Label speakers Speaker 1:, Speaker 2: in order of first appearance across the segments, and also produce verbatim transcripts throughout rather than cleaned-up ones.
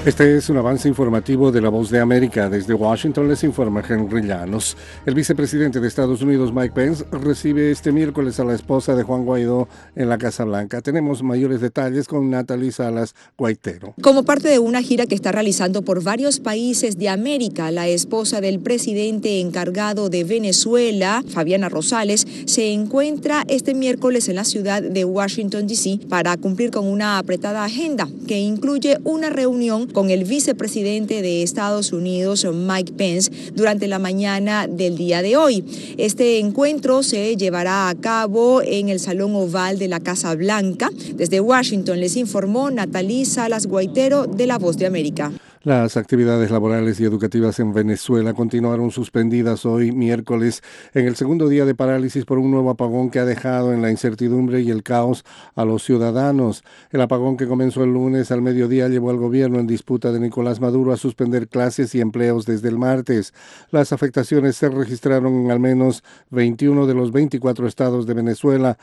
Speaker 1: Este es un avance informativo de La Voz de América. Desde Washington les informa Henry Llanos. El vicepresidente de Estados Unidos, Mike Pence, recibe este miércoles a la esposa de Juan Guaidó en la Casa Blanca. Tenemos mayores detalles con Natalie Salas Guaitero.
Speaker 2: Como parte de una gira que está realizando por varios países de América, la esposa del presidente encargado de Venezuela, Fabiana Rosales, se encuentra este miércoles en la ciudad de Washington, D C para cumplir con una apretada agenda que incluye una reunión con el vicepresidente de Estados Unidos, Mike Pence, durante la mañana del día de hoy. Este encuentro se llevará a cabo en el Salón Oval de la Casa Blanca. Desde Washington les informó Natalie Salas Guaitero de La Voz de América.
Speaker 1: Las actividades laborales y educativas en Venezuela continuaron suspendidas hoy miércoles en el segundo día de parálisis por un nuevo apagón que ha dejado en la incertidumbre y el caos a los ciudadanos. El apagón que comenzó el lunes al mediodía llevó al gobierno en disputa de Nicolás Maduro a suspender clases y empleos desde el martes. Las afectaciones se registraron en al menos veintiuno de los veinticuatro estados de Venezuela.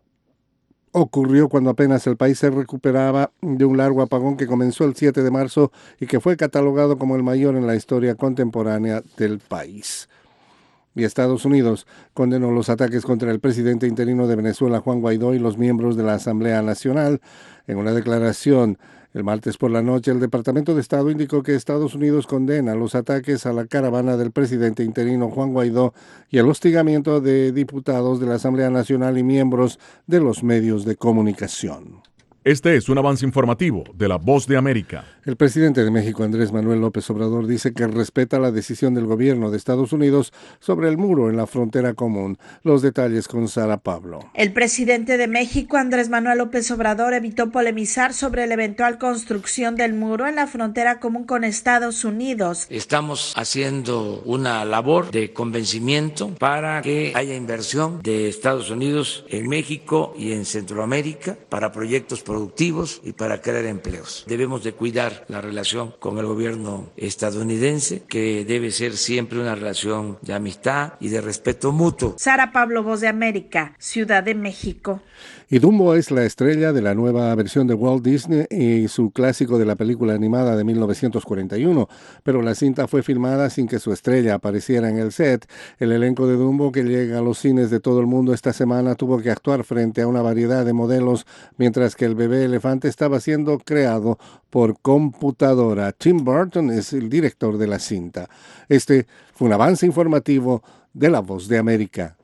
Speaker 1: Ocurrió cuando apenas el país se recuperaba de un largo apagón que comenzó el siete de marzo y que fue catalogado como el mayor en la historia contemporánea del país. Y Estados Unidos condenó los ataques contra el presidente interino de Venezuela, Juan Guaidó, y los miembros de la Asamblea Nacional. En una declaración el martes por la noche, el Departamento de Estado indicó que Estados Unidos condena los ataques a la caravana del presidente interino Juan Guaidó y el hostigamiento de diputados de la Asamblea Nacional y miembros de los medios de comunicación.
Speaker 3: Este es un avance informativo de La Voz de América.
Speaker 1: El presidente de México, Andrés Manuel López Obrador, dice que respeta la decisión del gobierno de Estados Unidos sobre el muro en la frontera común. Los detalles con Sara Pablo.
Speaker 4: El presidente de México, Andrés Manuel López Obrador, evitó polemizar sobre la eventual construcción del muro en la frontera común con Estados Unidos.
Speaker 5: Estamos haciendo una labor de convencimiento para que haya inversión de Estados Unidos en México y en Centroamérica para proyectos productivos y para crear empleos. Debemos de cuidar la relación con el gobierno estadounidense, que debe ser siempre una relación de amistad y de respeto mutuo.
Speaker 4: Sara Pablo, Voz de América, Ciudad de México.
Speaker 1: Y Dumbo es la estrella de la nueva versión de Walt Disney y su clásico de la película animada de mil novecientos cuarenta y uno, pero la cinta fue filmada sin que su estrella apareciera en el set. El elenco de Dumbo, que llega a los cines de todo el mundo esta semana, tuvo que actuar frente a una variedad de modelos, mientras que el bebé elefante estaba siendo creado por computadora. Tim Burton es el director de la cinta. Este fue un avance informativo de La Voz de América.